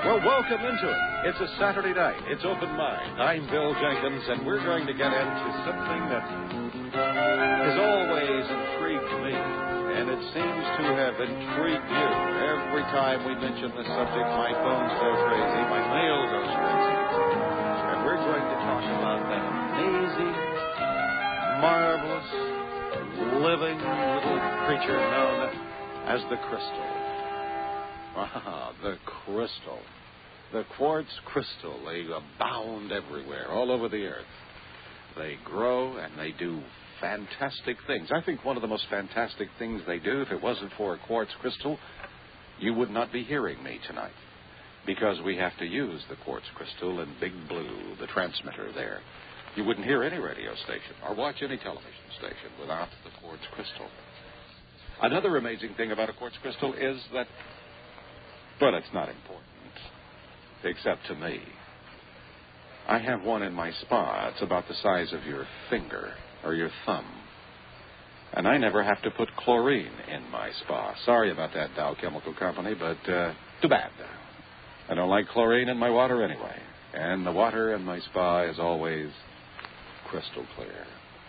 Well, welcome into it. It's a Saturday night. It's Open Mind. I'm Bill Jenkins, and we're going to get into something that has always intrigued me, and it seems to have intrigued you. Every time we mention the subject, my phones go crazy, my mail goes crazy. And we're going to talk about that amazing, marvelous, living little creature known as the crystal. Ah, the crystal. The quartz crystal. They abound everywhere, all over the earth. They grow and they do fantastic things. I think one of the most fantastic things they do, if it wasn't for a quartz crystal, you would not be hearing me tonight. Because we have to use the quartz crystal in Big Blue, the transmitter there. You wouldn't hear any radio station or watch any television station without the quartz crystal. Another amazing thing about a quartz crystal is that, but it's not important, except to me. I have one in my spa. It's about the size of your finger or your thumb. And I never have to put chlorine in my spa. Sorry about that, Dow Chemical Company, but too bad. I don't like chlorine in my water anyway. And the water in my spa is always crystal clear.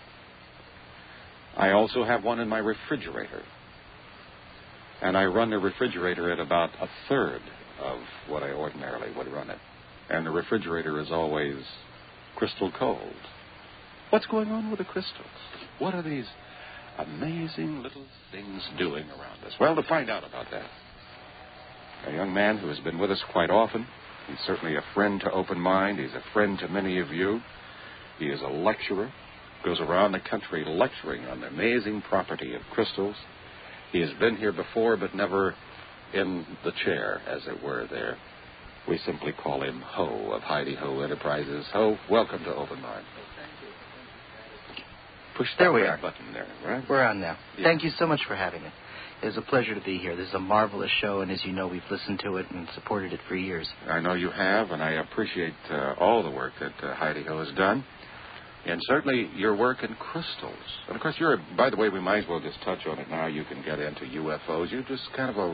I also have one in my refrigerator. And I run the refrigerator at about a third of what I ordinarily would run it. And the refrigerator is always crystal cold. What's going on with the crystals? What are these amazing little things doing around us? Well, to find out about that, a young man who has been with us quite often. He's certainly a friend to Open Mind. He's a friend to many of you. He is a lecturer, goes around the country lecturing on the amazing property of crystals. He has been here before, but never in the chair, as it were, there. We simply call him Ho of Heidi Ho Enterprises. Ho, welcome to Open Mind. Push that red button there, right? We're on now. Yeah. Thank you so much for having me. It's a pleasure to be here. This is a marvelous show, and as you know, we've listened to it and supported it for years. I know you have, and I appreciate all the work that Heidi Ho has done. And certainly your work in crystals. And, of course, by the way, we might as well just touch on it now. You can get into UFOs. You're just kind of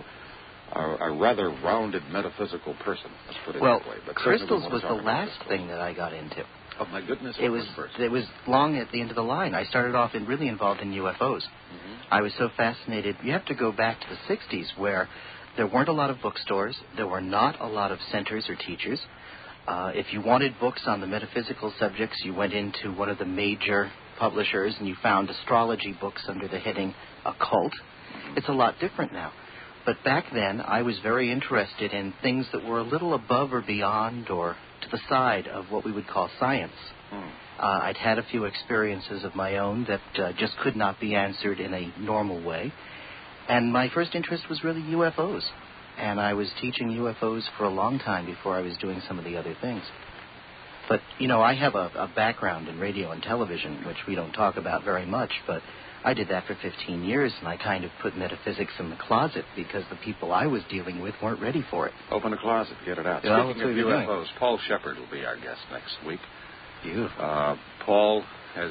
a rather rounded metaphysical person, let's put it that way. But crystals was the last thing that I got into. Oh, my goodness. It was long at the end of the line. I started off really involved in UFOs. Mm-hmm. I was so fascinated. You have to go back to the 60s where there weren't a lot of bookstores. There were not a lot of centers or teachers. If you wanted books on the metaphysical subjects, you went into one of the major publishers and you found astrology books under the heading Occult. It's a lot different now. But back then, I was very interested in things that were a little above or beyond or to the side of what we would call science. I'd had a few experiences of my own that just could not be answered in a normal way. And my first interest was really UFOs. And I was teaching UFOs for a long time before I was doing some of the other things. But, you know, I have a background in radio and television, which we don't talk about very much, but I did that for 15 years, and I kind of put metaphysics in the closet because the people I was dealing with weren't ready for it. Open the closet, get it out. Well, Speaking of UFOs, Paul Shepard will be our guest next week. Beautiful. Paul has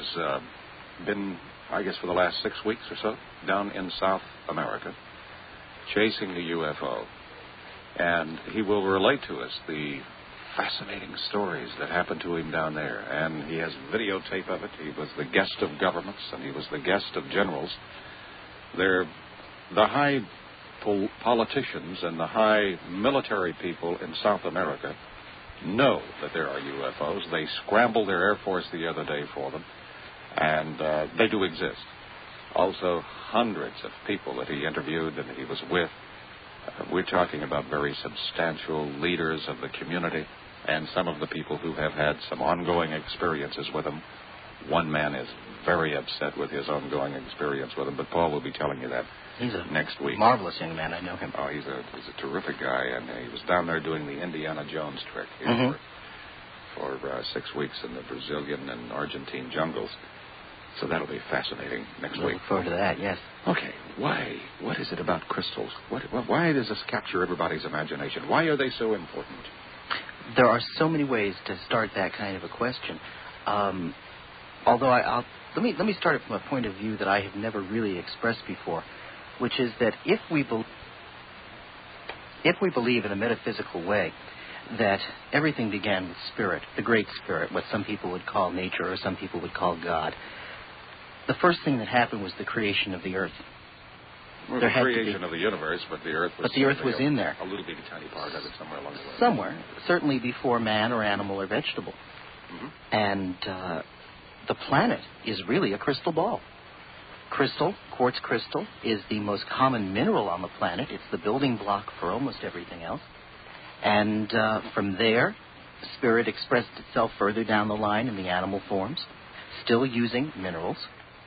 been, I guess, for the last 6 weeks or so, down in South America, chasing the UFO. And he will relate to us the fascinating stories that happened to him down there. And he has videotape of it. He was the guest of governments, and he was the guest of generals. The high politicians and the high military people in South America know that there are UFOs. They scrambled their Air Force the other day for them, and they do exist. Also, hundreds of people that he interviewed and that he was with. We're talking about very substantial leaders of the community and some of the people who have had some ongoing experiences with him. One man is very upset with his ongoing experience with him, but Paul will be telling you that next week. Marvelous young man. I know him. Oh, he's a terrific guy, and he was down there doing the Indiana Jones trick for 6 weeks in the Brazilian and Argentine jungles. So that'll be fascinating next week. Look forward to that, yes. Okay, why? What is it about crystals? Why does this capture everybody's imagination? Why are they so important? There are so many ways to start that kind of a question. Although let me start it from a point of view that I have never really expressed before, which is that if we believe in a metaphysical way, that everything began with spirit, the great spirit, what some people would call nature or some people would call God. The first thing that happened was the creation of the earth. Well, the creation of the universe, but the earth was... But the earth was in there. A little bitty tiny part of it somewhere along the way. Somewhere. Certainly before man or animal or vegetable. Mm-hmm. And the planet is really a crystal ball. Crystal, quartz crystal, is the most common mineral on the planet. It's the building block for almost everything else. And from there, spirit expressed itself further down the line in the animal forms, still using minerals.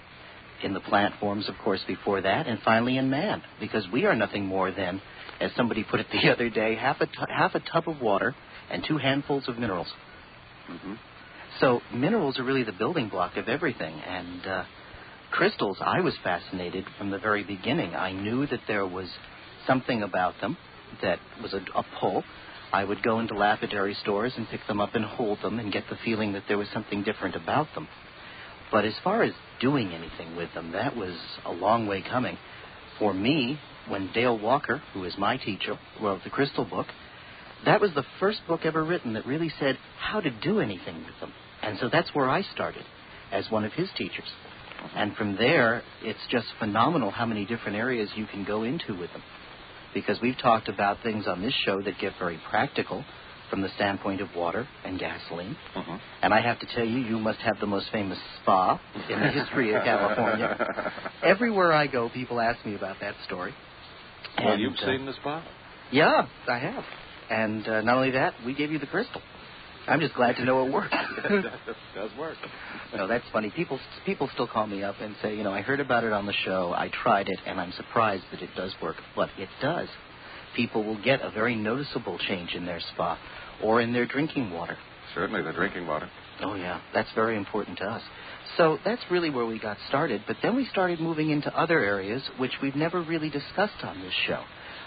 In the plant forms, of course, before that, and finally in man, because we are nothing more than, as somebody put it the other day, half a tub of water and 2 handfuls of minerals. Mm-hmm. So minerals are really the building block of everything, and crystals, I was fascinated from the very beginning. I knew that there was something about them that was a pull. I would go into lapidary stores and pick them up and hold them and get the feeling that there was something different about them. But as far as doing anything with them, that was a long way coming. For me, when Dale Walker, who is my teacher, wrote the Crystal Book, that was the first book ever written that really said how to do anything with them. And so that's where I started, as one of his teachers. And from there, it's just phenomenal how many different areas you can go into with them. Because we've talked about things on this show that get very practical, from the standpoint of water and gasoline. Mm-hmm. And I have to tell you, you must have the most famous spa in the history of California. Everywhere I go, people ask me about that story. Well, and, you've seen the spa. Yeah, I have. And not only that, we gave you the crystal. I'm just glad to know it works. It does work. No, that's funny. People still call me up and say, I heard about it on the show, I tried it, and I'm surprised that it does work. But it does. People will get a very noticeable change in their spa or in their drinking water. Certainly, the drinking water. Oh, yeah. That's very important to us. So that's really where we got started. But then we started moving into other areas which we've never really discussed on this show.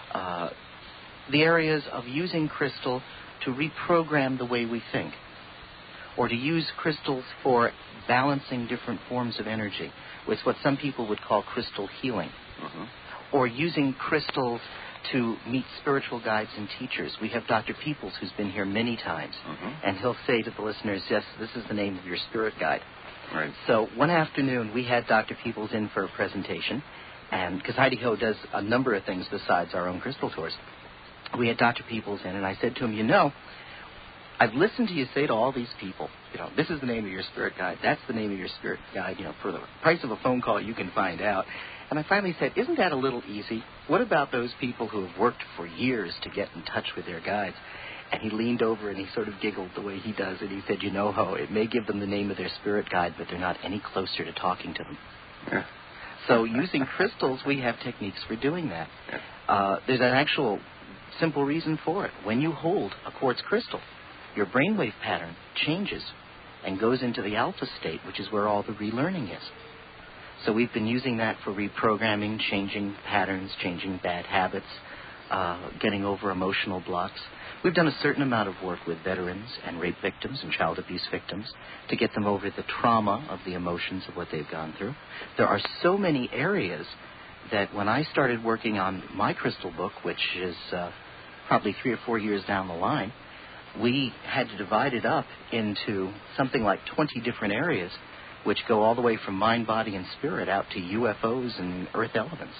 The areas of using crystal to reprogram the way we think, or to use crystals for balancing different forms of energy, with what some people would call crystal healing, or using crystals to meet spiritual guides and teachers. We have Dr. Peoples, who's been here many times, and he'll say to the listeners, yes, this is the name of your spirit guide. Right. So one afternoon, we had Dr. Peoples in for a presentation, and because Heidi Ho does a number of things besides our own crystal tours. We had Dr. Peoples in, and I said to him, I've listened to you say to all these people, this is the name of your spirit guide, that's the name of your spirit guide, for the price of a phone call you can find out. And I finally said, isn't that a little easy? What about those people who have worked for years to get in touch with their guides? And he leaned over and he sort of giggled the way he does, and he said, Ho, it may give them the name of their spirit guide, but they're not any closer to talking to them. Yeah. So using crystals, we have techniques for doing that. There's an actual simple reason for it. When you hold a quartz crystal, your brainwave pattern changes and goes into the alpha state, which is where all the relearning is. So we've been using that for reprogramming, changing patterns, changing bad habits, getting over emotional blocks. We've done a certain amount of work with veterans and rape victims and child abuse victims to get them over the trauma of the emotions of what they've gone through. There are so many areas that when I started working on my crystal book, which is probably 3 or 4 years down the line, we had to divide it up into something like 20 different areas, which go all the way from mind, body, and spirit out to UFOs and earth elements.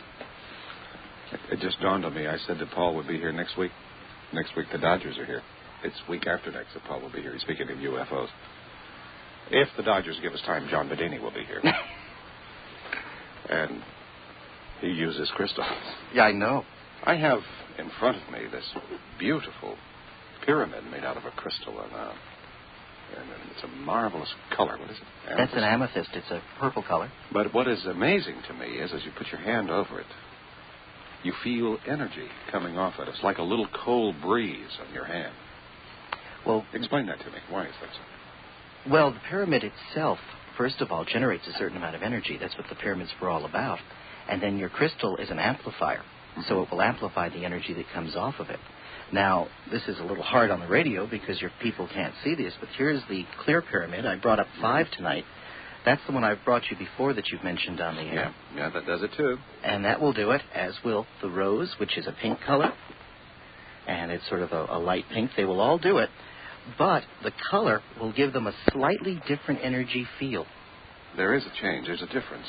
It just dawned on me. I said that Paul would be here next week. Next week the Dodgers are here. It's week after next that Paul will be here. He's speaking of UFOs. If the Dodgers give us time, John Bedini will be here. And he uses crystals. Yeah, I know. I have in front of me this beautiful pyramid made out of a crystal, and it's a marvelous color. What is it? Amethyst? That's an amethyst. It's a purple color. But what is amazing to me is as you put your hand over it, you feel energy coming off it. It's like a little cold breeze on your hand. Well, explain that to me. Why is that so? Well, the pyramid itself, first of all, generates a certain amount of energy. That's what the pyramids were all about. And then your crystal is an amplifier, so it will amplify the energy that comes off of it. Now, this is a little hard on the radio because your people can't see this, but here's the clear pyramid. I brought up 5 tonight. That's the one I've brought you before that you've mentioned on the air. Yeah, that does it too. And that will do it, as will the rose, which is a pink color. and it's sort of a light pink. They will all do it, but the color will give them a slightly different energy feel. There is a change. There's a difference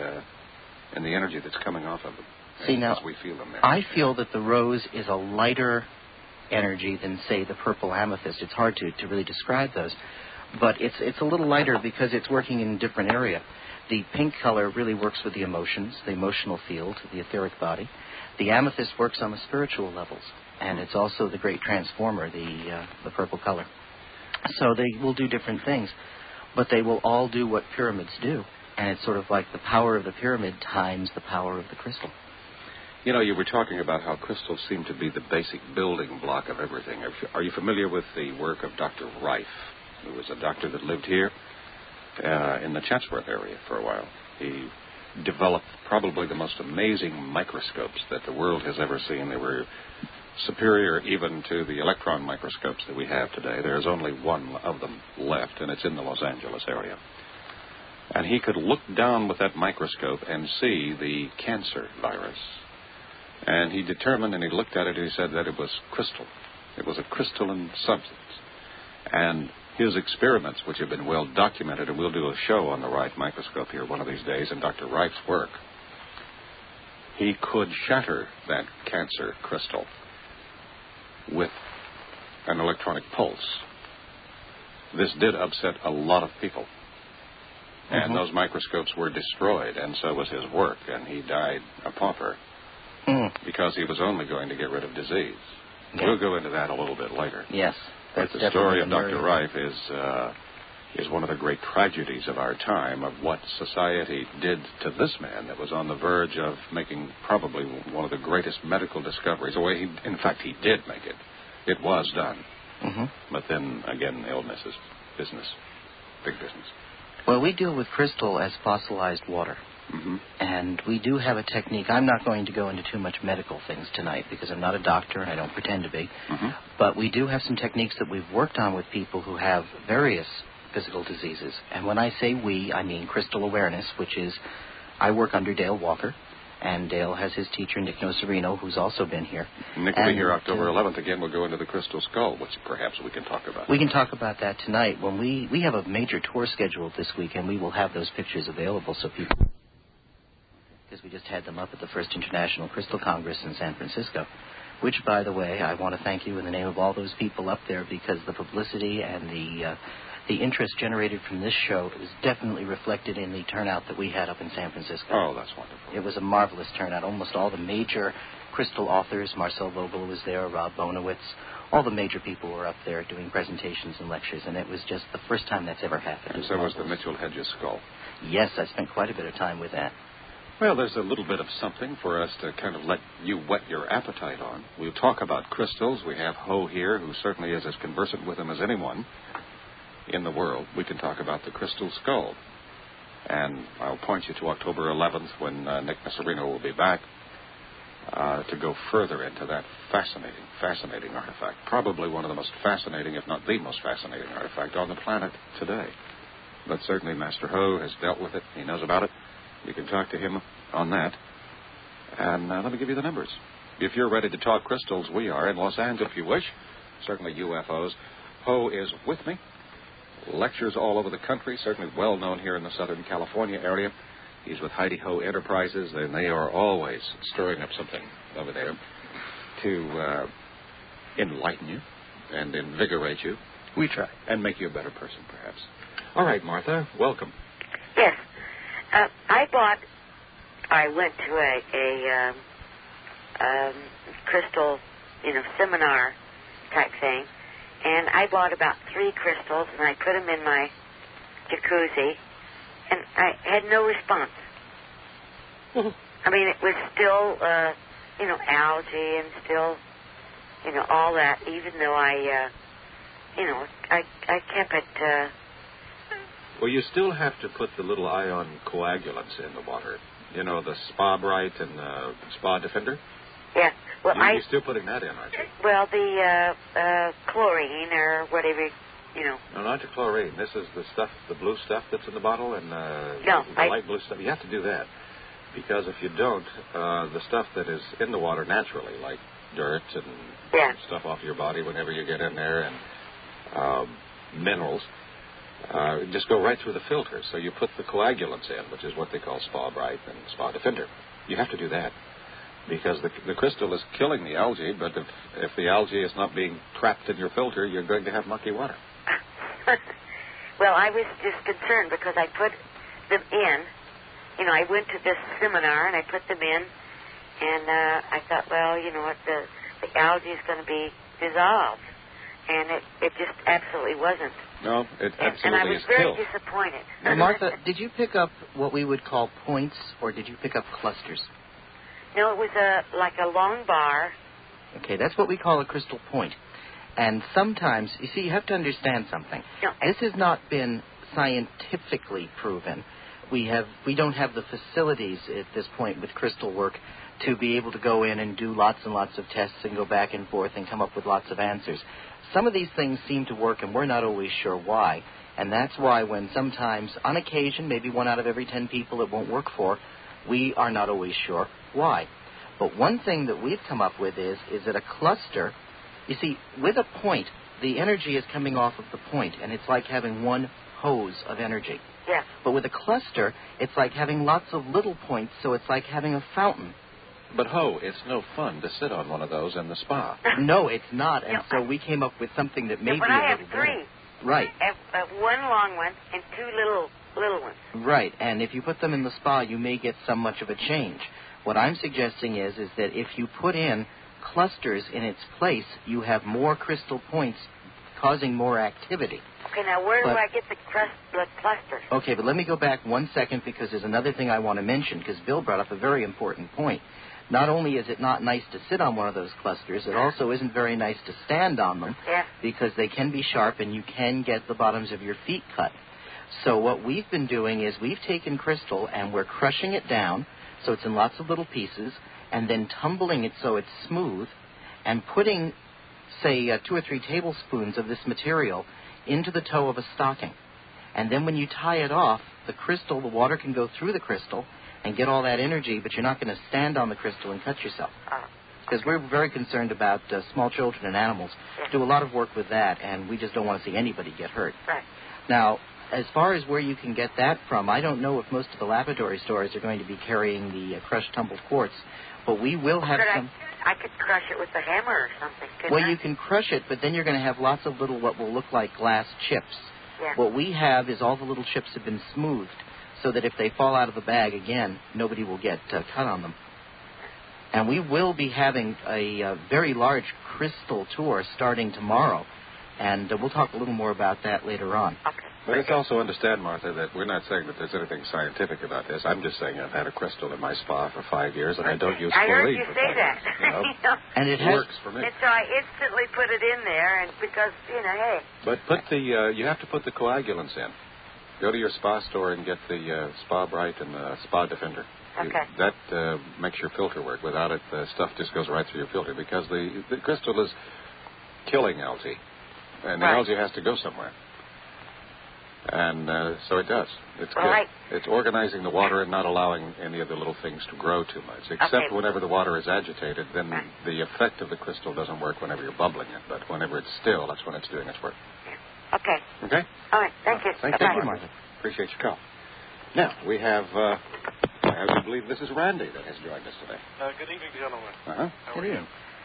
in the energy that's coming off of them. See, now, as we feel them there. I feel that the rose is a lighter energy than, say, the purple amethyst. It's hard to really describe those, but it's a little lighter because it's working in a different area. The pink color really works with the emotions, the emotional field, the etheric body. The amethyst works on the spiritual levels, and it's also the great transformer, the purple color. So they will do different things, but they will all do what pyramids do, and it's sort of like the power of the pyramid times the power of the crystal. You know, you were talking about how crystals seem to be the basic building block of everything. Are you familiar with the work of Dr. Reif, who was a doctor that lived here in the Chatsworth area for a while? He developed probably the most amazing microscopes that the world has ever seen. They were superior even to the electron microscopes that we have today. There's only one of them left, and it's in the Los Angeles area. And he could look down with that microscope and see the cancer virus. And he determined, and he looked at it, and he said that it was crystal. It was a crystalline substance. And his experiments, which have been well documented, and we'll do a show on the Reif microscope here one of these days, and Dr. Reif's work, he could shatter that cancer crystal with an electronic pulse. This did upset a lot of people. And those microscopes were destroyed, and so was his work, and he died a pauper because he was only going to get rid of disease. Yeah. We'll go into that a little bit later. Yes. But the story of Dr. Reif is one of the great tragedies of our time, of what society did to this man that was on the verge of making probably one of the greatest medical discoveries. In fact, he did make it. It was done. But then, again, illness is business, big business. Well, we deal with crystal as fossilized water. And we do have a technique. I'm not going to go into too much medical things tonight because I'm not a doctor and I don't pretend to be. But we do have some techniques that we've worked on with people who have various physical diseases. And when I say we, I mean Crystal Awareness, which is, I work under Dale Walker. And Dale has his teacher, Nick Nocerino, who's also been here. Nick will be here October 11th. Again, we'll go into the Crystal Skull, which perhaps we can talk about. We can talk about that tonight. When we have a major tour scheduled this week, and we will have those pictures available so people... because we just had them up at the First International Crystal Congress in San Francisco, which, by the way, I want to thank you in the name of all those people up there, because the publicity and the interest generated from this show is definitely reflected in the turnout that we had up in San Francisco. Oh, that's wonderful. It was a marvelous turnout. Almost all the major crystal authors, Marcel Vogel was there, Rob Bonowitz, all the major people were up there doing presentations and lectures, and it was just the first time that's ever happened. And so was the Mitchell Hedges skull. Yes, I spent quite a bit of time with that. Well, there's a little bit of something for us to kind of let you whet your appetite on. We'll talk about crystals. We have Ho here, who certainly is as conversant with them as anyone in the world. We can talk about the crystal skull. And I'll point you to October 11th when Nick Nocerino will be back to go further into that fascinating artifact. Probably one of the most fascinating, if not the most fascinating artifact on the planet today. But certainly Master Ho has dealt with it. He knows about it. You can talk to him on that. And let me give you the numbers. If you're ready to talk crystals, we are in Los Angeles, if you wish. Certainly UFOs. Ho is with me. Lectures all over the country, certainly well known here in the Southern California area. He's with Heidi Ho Enterprises, and they are always stirring up something over there to enlighten you and invigorate you. We try. And make you a better person, perhaps. All right, Martha, welcome. Yes. I went to a crystal, seminar type thing, and I bought about 3 crystals, and I put them in my jacuzzi, and I had no response. I mean, it was still, algae and still, all that, even though I kept it... Well, you still have to put the little ion coagulants in the water. The Spa Bright and the Spa Defender? Yeah. Well, you're still putting that in, aren't you? Well, the chlorine or whatever, No, not the chlorine. This is the stuff, the blue stuff that's in the bottle, and the light blue stuff. You have to do that. Because if you don't, the stuff that is in the water naturally, like dirt and stuff off your body whenever you get in there, and minerals, just go right through the filter. So you put the coagulants in, which is what they call Spa Bright and Spa Defender. You have to do that because the crystal is killing the algae, but if the algae is not being trapped in your filter, you're going to have mucky water. Well, I was just concerned because I put them in. You know, I went to this seminar and I put them in, and I thought, well, you know what, the algae is going to be dissolved, and it just absolutely wasn't. No, it absolutely is and I was very disappointed. Now, Martha, did you pick up what we would call points, or did you pick up clusters? No, it was like a long bar. Okay, that's what we call a crystal point. And sometimes, you see, you have to understand something. No, this has not been scientifically proven. We don't have the facilities at this point with crystal work to be able to go in and do lots and lots of tests and go back and forth and come up with lots of answers. Some of these things seem to work, and we're not always sure why. And that's why when sometimes, on occasion, maybe 1 out of every 10 people it won't work for, we are not always sure why. But one thing that we've come up with is that a cluster, you see, with a point, the energy is coming off of the point, and it's like having one hose of energy. Yeah. But with a cluster, it's like having lots of little points, so it's like having a fountain. But, it's no fun to sit on one of those in the spa. No, it's not, and so we came up with something that may be a little I have better. 3. Right. I have 1 long one and 2 little ones. Right, and if you put them in the spa, you may get some much of a change. What I'm suggesting is that if you put in clusters in its place, you have more crystal points causing more activity. Okay, now where do I get the clusters? Okay, but let me go back 1 second because there's another thing I want to mention because Bill brought up a very important point. Not only is it not nice to sit on one of those clusters, it also isn't very nice to stand on them because they can be sharp and you can get the bottoms of your feet cut. So what we've been doing is we've taken crystal and we're crushing it down so it's in lots of little pieces and then tumbling it so it's smooth and putting, say, 2 or 3 tablespoons of this material into the toe of a stocking. And then when you tie it off, the water can go through the crystal and get all that energy, but you're not going to stand on the crystal and cut yourself. Because we're very concerned about small children and animals. Do a lot of work with that, and we just don't want to see anybody get hurt. Right. Now, as far as where you can get that from, I don't know if most of the laboratory stores are going to be carrying the crushed tumbled quartz, but we will have some... I could crush it with a hammer or something, couldn't I? Well, you can crush it, but then you're going to have lots of little what will look like glass chips. Yeah. What we have is all the little chips have been smoothed so that if they fall out of the bag again, nobody will get cut on them. And we will be having a very large crystal tour starting tomorrow, and we'll talk a little more about that later on. Okay. But it's also understand, Martha, that we're not saying that there's anything scientific about this. I'm just saying I've had a crystal in my spa for 5 years, and I don't use I heard chlorine you for say 5 that. years. You know? And it works for me. And so I instantly put it in there, and because, hey. But you have to put the coagulants in. Go to your spa store and get the Spa Bright and the Spa Defender. Okay. That makes your filter work. Without it, the stuff just goes right through your filter because the crystal is killing algae, and the algae has to go somewhere. And so it does. It's good. It's organizing the water and not allowing any of the little things to grow too much. Except whenever the water is agitated, then the effect of the crystal doesn't work whenever you're bubbling it. But whenever it's still, that's when it's doing its work. Okay. Okay? All right. Thank you. Thank you, Martha. Appreciate your call. Now, we have, I believe this is Randy that has joined us today. Good evening, gentlemen. Uh-huh. How are you?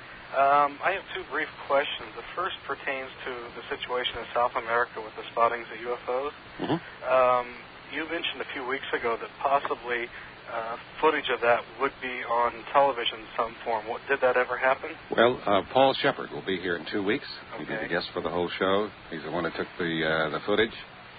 I have 2 brief questions. The first pertains to the situation in South America with the spottings of UFOs. Mm-hmm. You mentioned a few weeks ago that possibly footage of that would be on television in some form. Did that ever happen? Well, Paul Shepard will be here in 2 weeks. Okay. He'll be the guest for the whole show. He's the one that took the footage.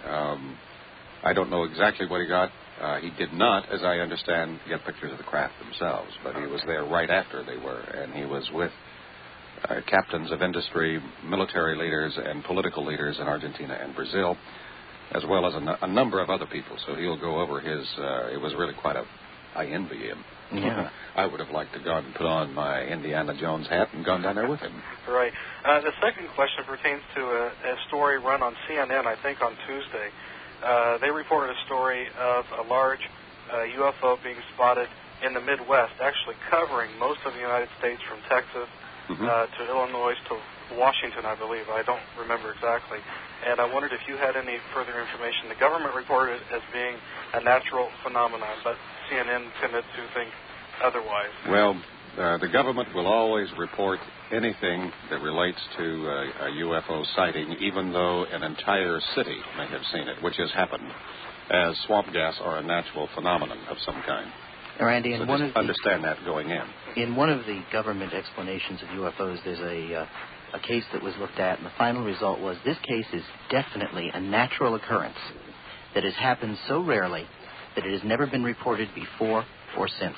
I don't know exactly what he got. He did not, as I understand, get pictures of the craft themselves, but he was there right after they were, and he was with captains of industry, military leaders, and political leaders in Argentina and Brazil, as well as a number of other people. So he'll go over his... it was really quite I envy him. Yeah. I would have liked to go and put on my Indiana Jones hat and gone down there with him. Right. The second question pertains to a story run on CNN, I think on Tuesday. They reported a story of a large UFO being spotted in the Midwest, actually covering most of the United States from Texas to Illinois to Washington, I believe. I don't remember exactly. And I wondered if you had any further information. The government reported it as being a natural phenomenon, but CNN tended to think otherwise. Well, the government will always report anything that relates to a UFO sighting, even though an entire city may have seen it, which has happened, as swamp gas are a natural phenomenon of some kind. Randy, so just understand that going in. In one of the government explanations of UFOs, there's a case that was looked at, and the final result was this case is definitely a natural occurrence that has happened so rarely that it has never been reported before or since.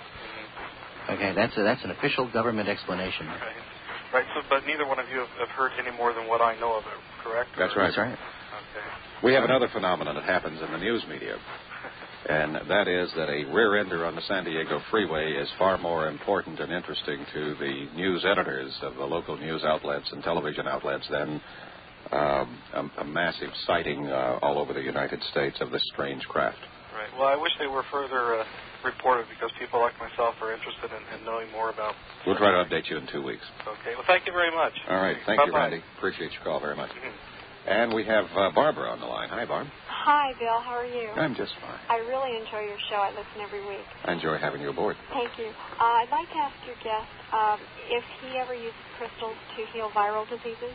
Okay, that's an official government explanation. Right. So, but neither one of you have heard any more than what I know of it, correct? That's right. That's right. Okay. We have another phenomenon that happens in the news media, and that is that a rear-ender on the San Diego freeway is far more important and interesting to the news editors of the local news outlets and television outlets than a massive sighting all over the United States of this strange craft. Right. Well, I wish they were further reported because people like myself are interested in knowing more about. We'll try to update you in 2 weeks. Okay. Well, thank you very much. All right. Thank you, Randy. Appreciate your call very much. And we have Barbara on the line. Hi, Barb. Hi, Bill. How are you? I'm just fine. I really enjoy your show. I listen every week. I enjoy having you aboard. Thank you. I'd like to ask your guest if he ever uses crystals to heal viral diseases.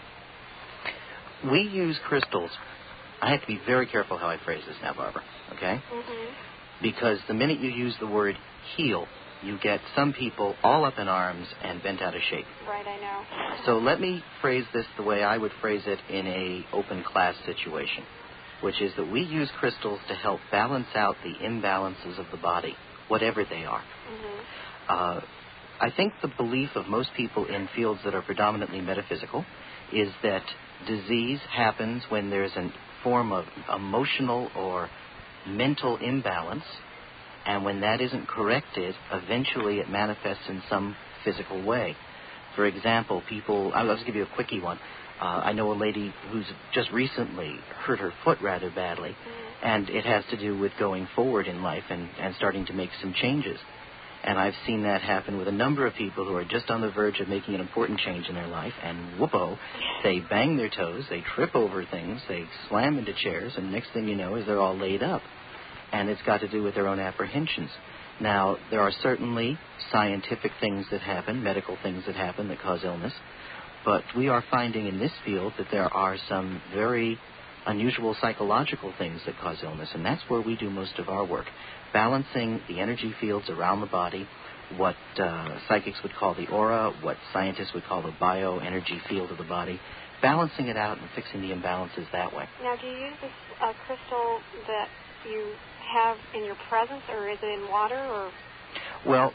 We use crystals. I have to be very careful how I phrase this now, Barbara, okay? Mm-hmm. Because the minute you use the word heal, you get some people all up in arms and bent out of shape. Right, I know. So let me phrase this the way I would phrase it in a open class situation, which is that we use crystals to help balance out the imbalances of the body, whatever they are. Mm-hmm. I think the belief of most people in fields that are predominantly metaphysical is that disease happens when there's a form of emotional or mental imbalance, and when that isn't corrected, eventually it manifests in some physical way. For example, I'll just give you a quickie one. I know a lady who's just recently hurt her foot rather badly, and it has to do with going forward in life and starting to make some changes. And I've seen that happen with a number of people who are just on the verge of making an important change in their life, and whoop-oh, they bang their toes, they trip over things, they slam into chairs, and next thing you know is they're all laid up. And it's got to do with their own apprehensions. Now, there are certainly scientific things that happen, medical things that happen that cause illness, but we are finding in this field that there are some very unusual psychological things that cause illness, and that's where we do most of our work. Balancing the energy fields around the body, what psychics would call the aura, what scientists would call the bioenergy field of the body, balancing it out and fixing the imbalances that way. Now, do you use this crystal that you have in your presence, or is it in water, or? Well,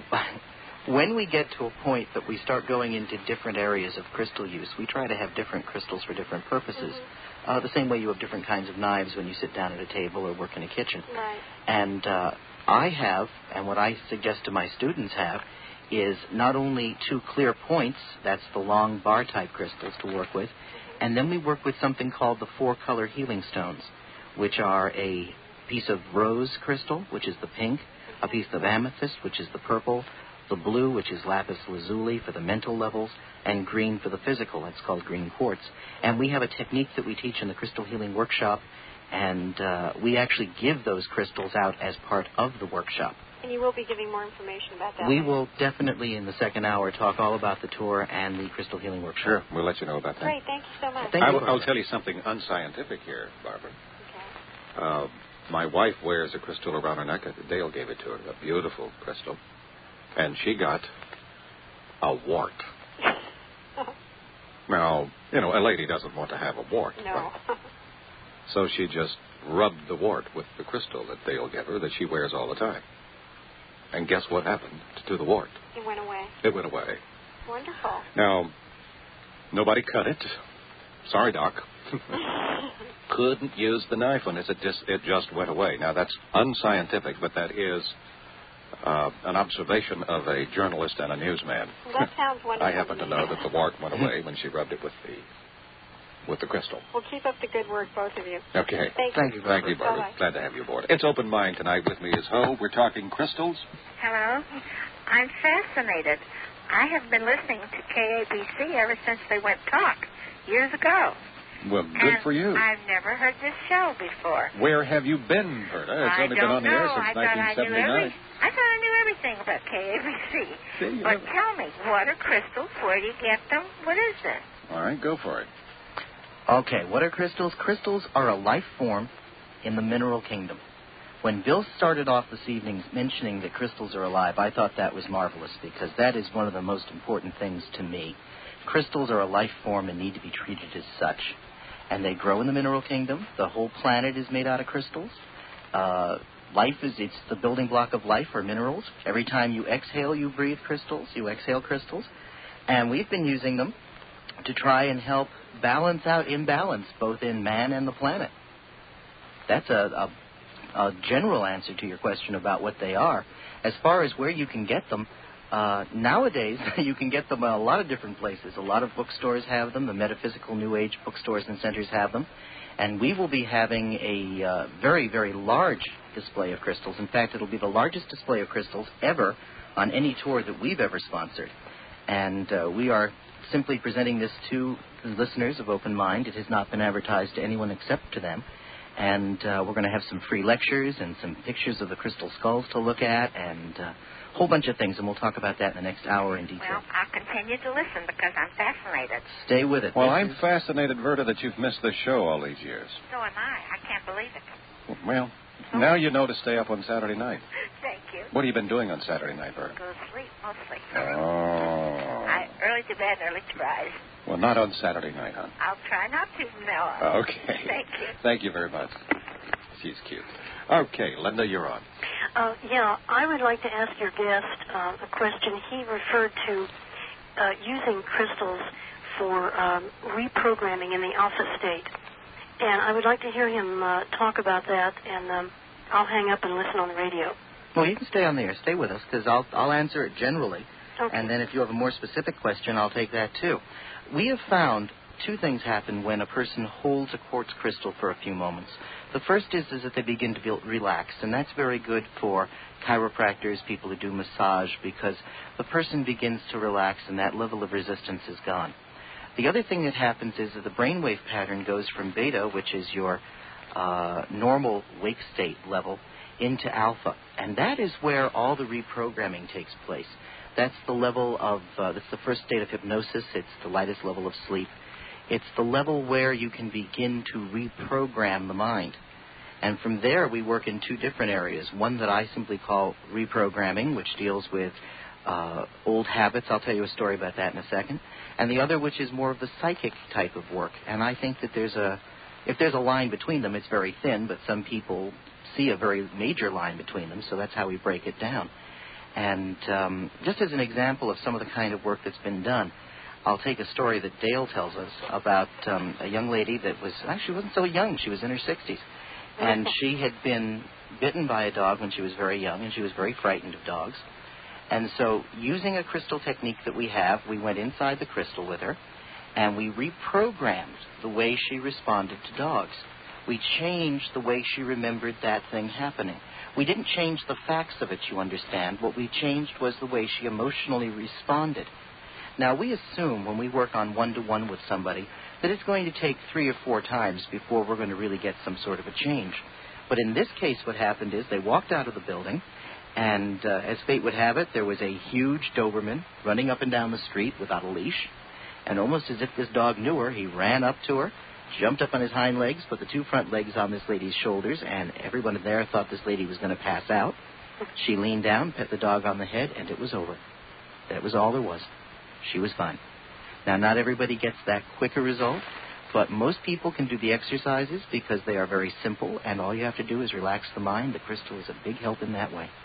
when we get to a point that we start going into different areas of crystal use, we try to have different crystals for different purposes. Mm-hmm. The same way you have different kinds of knives when you sit down at a table or work in a kitchen. Right. And I have, and what I suggest to my students have, is not only 2 clear points, that's the long bar-type crystals to work with, and then we work with something called the 4-color healing stones, which are a piece of rose crystal, which is the pink, a piece of amethyst, which is the purple, the blue, which is lapis lazuli for the mental levels, and green for the physical. That's called green quartz. And we have a technique that we teach in the Crystal Healing Workshop, and we actually give those crystals out as part of the workshop. And you will be giving more information about that. We will definitely, in the second hour, talk all about the tour and the Crystal Healing Workshop. Sure, we'll let you know about that. Great, thank you so much. I'll tell you something unscientific here, Barbara. Okay. My wife wears a crystal around her neck. Dale gave it to her, a beautiful crystal. And she got a wart. Now, a lady doesn't want to have a wart. No. Right? So she just rubbed the wart with the crystal that Dale gave her that she wears all the time. And guess what happened to the wart? It went away. It went away. Wonderful. Now, nobody cut it. Sorry, Doc. Couldn't use the knife on it. It just went away. Now, that's unscientific, but that is an observation of a journalist and a newsman. Well, that sounds wonderful. I happen to know that the wart went away when she rubbed it with the crystal. Well, keep up the good work, both of you. Okay. Thank you. Thank you, Barbara. Bye-bye. Glad to have you aboard. It's Open Mind tonight. With me is Ho. We're talking crystals. Hello. I'm fascinated I have been listening to KABC ever since they went talk years ago. Well, good for you. I've never heard this show before. Where have you been, Verda? It's only been on the air since 1979. I thought I knew everything about KABC. See, but tell me, what are crystals? Where do you get them? What is this? All right, go for it. Okay, what are crystals? Crystals are a life form in the mineral kingdom. When Bill started off this evening mentioning that crystals are alive, I thought that was marvelous because that is one of the most important things to me. Crystals are a life form and need to be treated as such. And they grow in the mineral kingdom. The whole planet is made out of crystals. It's the building block of life are minerals. Every time you exhale, you breathe crystals. You exhale crystals. And we've been using them to try and help balance out imbalance both in man and the planet. That's a general answer to your question about what they are. As far as where you can get them, nowadays you can get them in a lot of different places. A lot of bookstores have them. The metaphysical New Age bookstores and centers have them. And we will be having a very, very large display of crystals. In fact, it'll be the largest display of crystals ever on any tour that we've ever sponsored. And we are simply presenting this to the listeners of Open Mind. It has not been advertised to anyone except to them. And we're going to have some free lectures and some pictures of the crystal skulls to look at and a whole bunch of things. And we'll talk about that in the next hour in detail. Well, I'll continue to listen because I'm fascinated. Stay with it. Well, I'm fascinated, Verda, that you've missed this show all these years. So am I. I can't believe it. Well, now you know to stay up on Saturday night. Thank you. What have you been doing on Saturday night, Verda? Go to sleep, mostly. Oh. Early to bed, early to rise. Well, not on Saturday night, huh? I'll try not to from now on. Okay. Thank you. Thank you very much. She's cute. Okay, Linda, you're on. I would like to ask your guest a question. He referred to using crystals for reprogramming in the alpha state. And I would like to hear him talk about that, and I'll hang up and listen on the radio. Well, you can stay on the air. Stay with us, because I'll answer it generally. Okay. And then if you have a more specific question, I'll take that, too. We have found two things happen when a person holds a quartz crystal for a few moments. The first is that they begin to feel relaxed, and that's very good for chiropractors, people who do massage, because the person begins to relax and that level of resistance is gone. The other thing that happens is that the brainwave pattern goes from beta, which is your normal wake state level, into alpha. And that is where all the reprogramming takes place. That's the level of, that's the first state of hypnosis. It's the lightest level of sleep. It's the level where you can begin to reprogram the mind. And from there, we work in two different areas. One that I simply call reprogramming, which deals with old habits. I'll tell you a story about that in a second. And the other, which is more of the psychic type of work. And I think that if there's a line between them, it's very thin, but some people see a very major line between them, so that's how we break it down. And just as an example of some of the kind of work that's been done, I'll take a story that Dale tells us about a young lady that actually wasn't so young. She was in her 60s. And she had been bitten by a dog when she was very young, and she was very frightened of dogs. And so using a crystal technique that we have, we went inside the crystal with her, and we reprogrammed the way she responded to dogs. We changed the way she remembered that thing happening. We didn't change the facts of it, you understand. What we changed was the way she emotionally responded. Now, we assume when we work on one-to-one with somebody that it's going to take 3 or 4 times before we're going to really get some sort of a change. But in this case, what happened is they walked out of the building, and as fate would have it, there was a huge Doberman running up and down the street without a leash. And almost as if this dog knew her, he ran up to her, jumped up on his hind legs, put the 2 front legs on this lady's shoulders, and everyone there thought this lady was going to pass out. She leaned down, pet the dog on the head, and it was over. That was all there was. She was fine. Now, not everybody gets that quicker result, but most people can do the exercises because they are very simple, and all you have to do is relax the mind. The crystal is a big help in that way.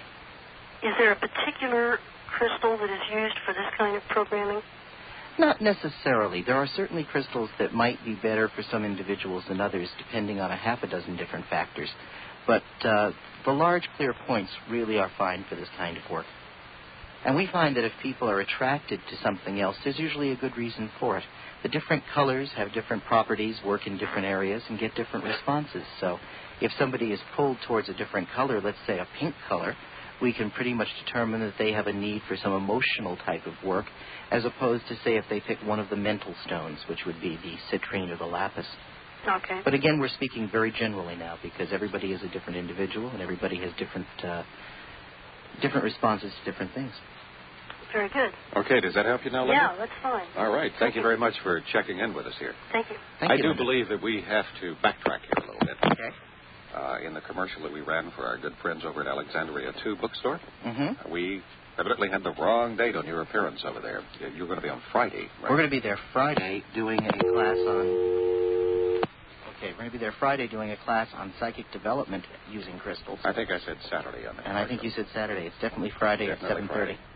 Is there a particular crystal that is used for this kind of programming? Not necessarily. There are certainly crystals that might be better for some individuals than others, depending on a half a dozen different factors. But the large, clear points really are fine for this kind of work. And we find that if people are attracted to something else, there's usually a good reason for it. The different colors have different properties, work in different areas, and get different responses. So if somebody is pulled towards a different color, let's say a pink color, we can pretty much determine that they have a need for some emotional type of work, as opposed to, say, if they pick one of the mental stones, which would be the citrine or the lapis. Okay. But again, we're speaking very generally now, because everybody is a different individual and everybody has different responses to different things. Very good. Okay, does that help you now, Linda? Yeah, that's fine. All right. Thank you very much for checking in with us here. Thank you. Thank you, I do Linda. believe that we have to backtrack here a little bit. Okay. In the commercial that we ran for our good friends over at Alexandria 2 bookstore, Mm-hmm. we evidently had the wrong date on your appearance over there. You're going to be on Friday, right? We're going to be there Friday doing a class on... Okay, we're going to be there Friday doing a class on psychic development using crystals. I think I said Saturday on the And I think you said Saturday. It's definitely Friday Definitely at 7:30. Friday.